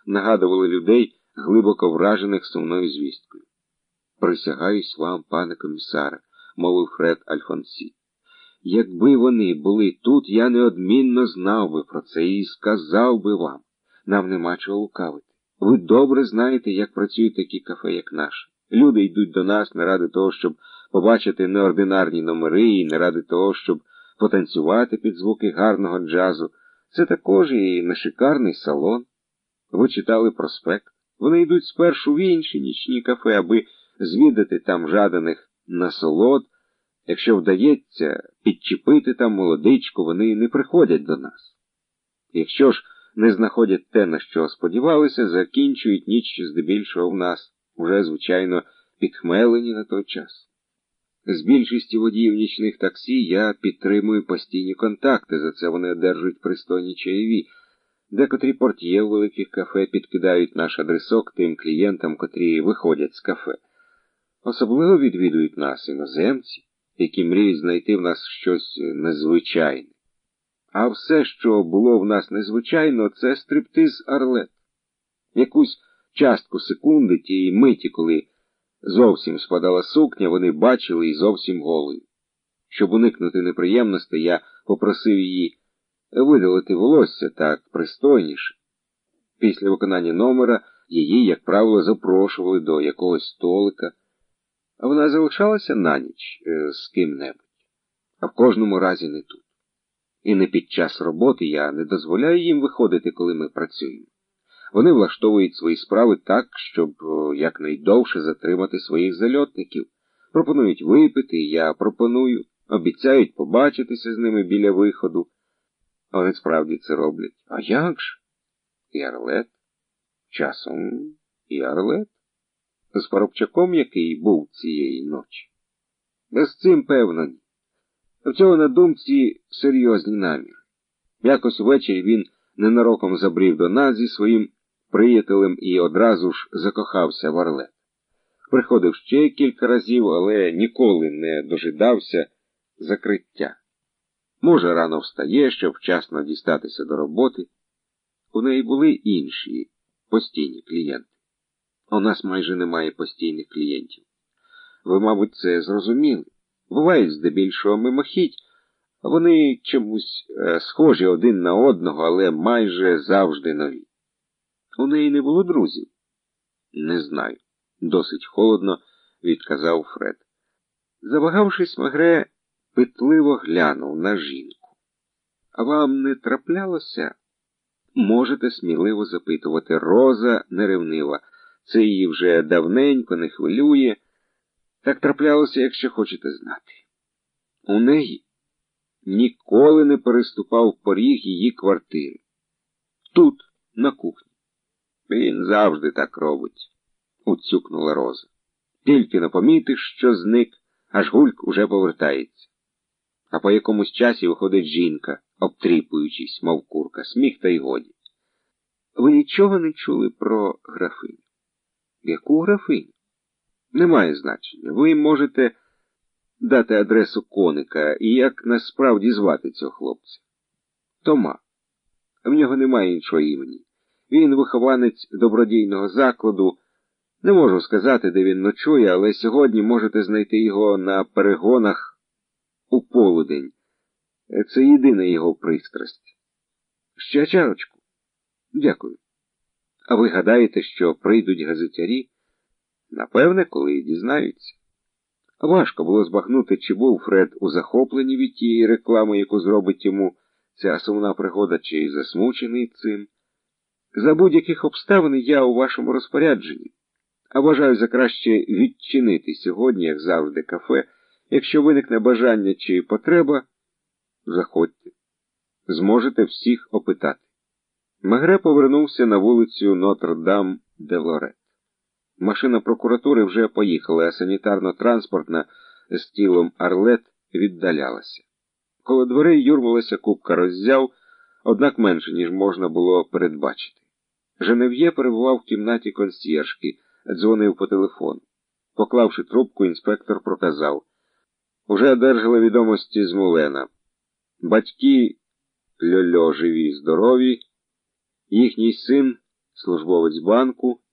нагадували людей, глибоко вражених сумною звісткою. «Присягаюсь вам, пане комісаре», – мовив Фред Альфонсі. «Якби вони були тут, я неодмінно знав би про це і сказав би вам. Нам нема чого лукавити. Ви добре знаєте, як працюють такі кафе, як наше. Люди йдуть до нас не ради того, щоб побачити неординарні номери і не ради того, щоб потанцювати під звуки гарного джазу. Це також і не шикарний салон. Ви читали проспект. Вони йдуть спершу в інші нічні кафе, аби звідати там жаданих насолод. Якщо вдається підчепити там молодичку, вони не приходять до нас. Якщо ж не знаходять те, на що сподівалися, закінчують ніч здебільшого в нас, уже, звичайно, підхмелені на той час. З більшістю водіїв нічних таксі я підтримую постійні контакти, за це вони одержують пристойні чаєві. Декотрі портьє у великих кафе підкидають наш адресок тим клієнтам, котрі виходять з кафе. Особливо відвідують нас іноземці, які мріють знайти в нас щось незвичайне. А все, що було в нас незвичайно, це стриптиз Арлет. Якусь частку секунди тієї миті, коли зовсім спадала сукня, вони бачили і зовсім голою. Щоб уникнути неприємностей, я попросив її видалити волосся так пристойніше. Після виконання номера її, як правило, запрошували до якогось столика, а вона залишалася на ніч з ким-небудь, а в кожному разі не тут. І не під час роботи я не дозволяю їм виходити, коли ми працюємо. Вони влаштовують свої справи так, щоб якнайдовше затримати своїх зальотників. Пропонують випити, я пропоную, обіцяють побачитися з ними біля виходу. А вони справді це роблять. А як ж? І Арлет? Часом і Арлет? З Парубчаком, який був цієї ночі? Без цим, певно, ні. В цього на думці серйозні наміри. Якось увечері він ненароком забрів до нас зі своїм приятелем і одразу ж закохався в Арлет. Приходив ще кілька разів, але ніколи не дожидався закриття. Може, рано встає, щоб вчасно дістатися до роботи. У неї були інші постійні клієнти. У нас майже немає постійних клієнтів. Ви, мабуть, це зрозуміли. Бувають здебільшого мимохідь, а вони чомусь схожі один на одного, але майже завжди нові. У неї не було друзів? Не знаю. Досить холодно відказав Фред. Завагавшись, Мегре питливо глянув на жінку. А вам не траплялося? Можете сміливо запитувати. Роза неревнива. Це її вже давненько не хвилює. Так траплялося, якщо хочете знати. У неї ніколи не переступав поріг її квартири. Тут, на кухні. Він завжди так робить, уцюкнула Роза. Тільки не помітиш, що зник, аж Гульк уже повертається. А по якомусь часі виходить жінка, обтріпуючись, мов курка, сміх та й годі. Ви нічого не чули про графиню? Яку графиню? Немає значення. Ви можете дати адресу коника і як насправді звати цього хлопця. Тома. В нього немає іншого імені. Він вихованець добродійного закладу. Не можу сказати, де він ночує, але сьогодні можете знайти його на перегонах у полудень. Це єдина його пристрасть. Ще чарочку? Дякую. А ви гадаєте, що прийдуть газетярі? Напевне, коли дізнаються. Важко було збагнути, чи був Фред у захопленні від тієї реклами, яку зробить йому ця сумна пригода, чи засмучений цим. За будь-яких обставин я у вашому розпорядженні, а вважаю за краще відчинити сьогодні, як завжди, кафе. Якщо виникне бажання чи потреба, заходьте. Зможете всіх опитати. Мегре повернувся на вулицю Нотр-Дам-де-Лорет. Машина прокуратури вже поїхала, а санітарно-транспортна з тілом Арлет віддалялася. Коло дверей юрмилася купка роззяв, однак менше, ніж можна було передбачити. Женев'є перебував в кімнаті консьєржки, дзвонив по телефону. Поклавши трубку, інспектор проказав. Уже одержали відомості з Мулена. Батьки Льольо живі, здорові, їхній син службовець банку,